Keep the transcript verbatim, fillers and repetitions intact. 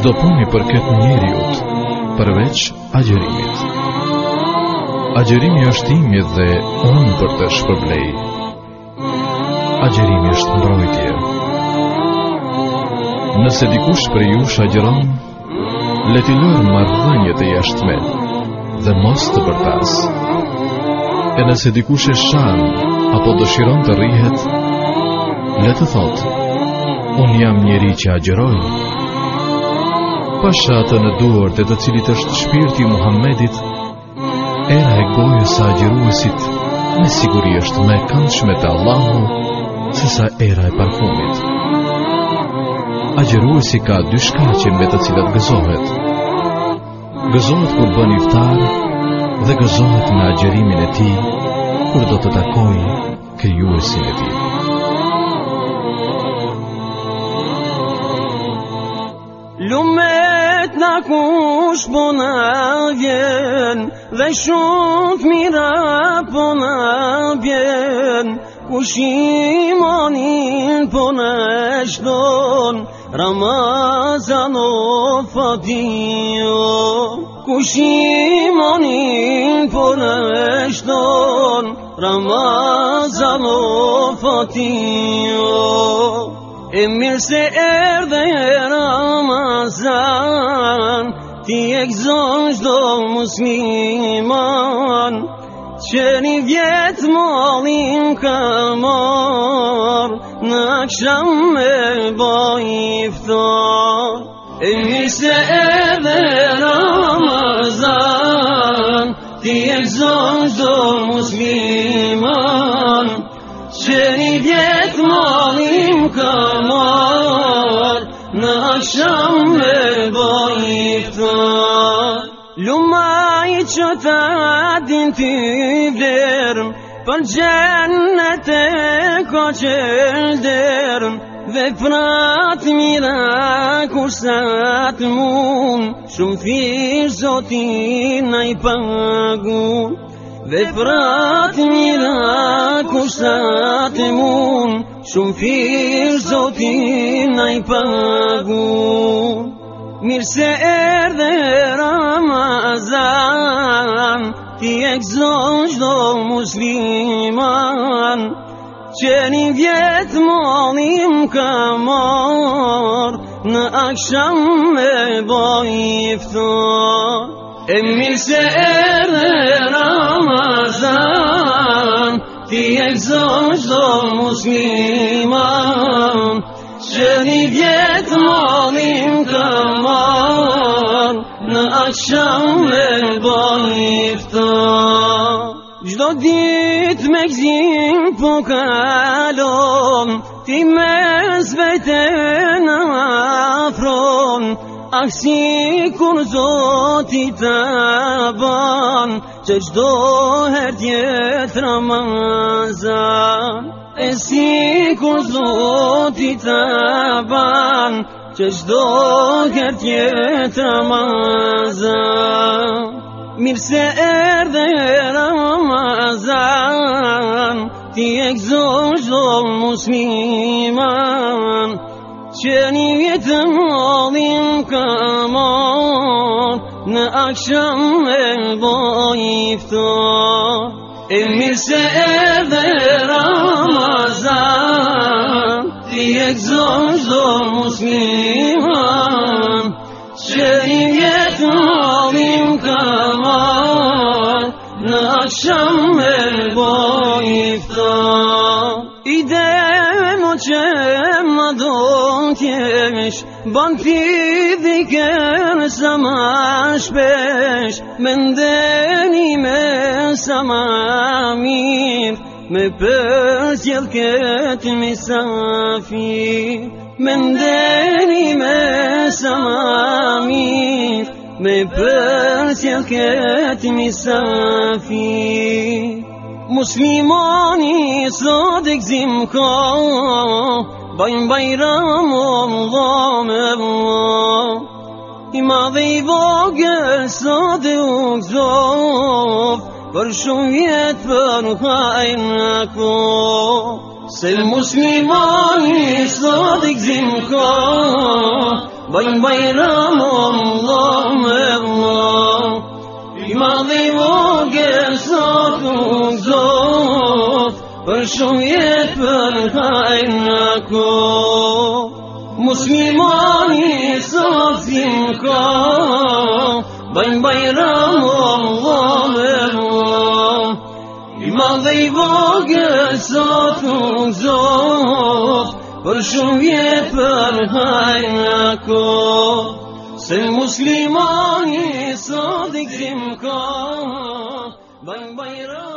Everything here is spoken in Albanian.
çdo puni për këtë njeriut, përveç agjerimit. Agjerimi është imi dhe unë për të shpërblej. Agjerimi është mbrojtje. Nëse dikush për ju agjeron, le t'i lërë marrëdhëniet e jashtme dhe mos të bërtas. E nëse dikush e shan apo dëshiron të rrihet, le të thotë, unë jam njeri që agjeroj. Pasha atë në duart e të cilit është shpirti i Muhammedit, era e gojës së agjeruesit me siguri është më e këndshme te Allahu se sa era e parfumit. Agjeruesi ka dy shkaqe me të cilat gëzohet. Gëzohet kur bën iftar dhe gëzohet me agjerimin e tij kur do të takojë krijuesin e tij. Lumet na kush po na vjen dhe shumë të mira po na vjen, kush imanin po na shton Ramazan o fatio, kush imanin po na shton Ramazan o fatio. E mirë se erdhe Ramazan, ti e gëzon çdo musliman, që një vjet malin ka marr, në akşam me baj iftar. E mirë se erdhe Ramazan, ti e gëzon çdo musliman, që një vjet malin ka marr, në akşam me baj iftar. Lumaj që ta din t'i vlerëm, për gjennet e ka qelderëm, veprat mira kur sa të mund, shumë thirë Zotin na i pagun. Veprat mira kur sa të mund, shumë thirë Zotin na i pagun. Mirë se erdhe Ramazan, ti e gëzon çdo musliman, që një vjet malin ka marr, në akşam me baj iftar. E mirë se erdhe Ramazan, ti e gëzon çdo musliman, që një vjet malin ka marr, në akşam me baj iftar. Çdo ditë me gëzim po kalon, ti mes veten afron, ah si kur Zoti ta ban, që çdo herë tjetë Ramazan. E si kur Zoti ta ban, që çdo herë tjetë Ramazan. Mirë se erdhe Ramazan, ti e gëzon çdo musliman, që një vjet malin ka marr, në akşam me baj iftar. E mirë se erdhe Ramazan, ti e gëzon çdo musliman, që një vjet malin ka marr, në akşam me baj iftar. Idemo që ma do t'jesh, ban pidhiken sa ma shpesh, me ndeni me sa ma mirë, me përsjell këtë misafir. Me ndeni me sa ma mirë, me përsjell këtë misafir. Muslimani sot e gëzim ka, bajnë bajram Allah me Allah. I madhe i vogël sot e u gëzof, për shumë vjet për hajnë ako. Se muslimani sot e gëzim ka, Bajnë bajram Allah me Allah, I madhe I vogël sot nuk zot, për shumë jetë për hajnë në kohë. Muslimani sot zim ka, bajnë bajram Allah me Allah, I madhe I vogël sot nuk zot, për shumë jetë për hajnë në kohë. Se muslimani sot I gzim ka, bajnë bajram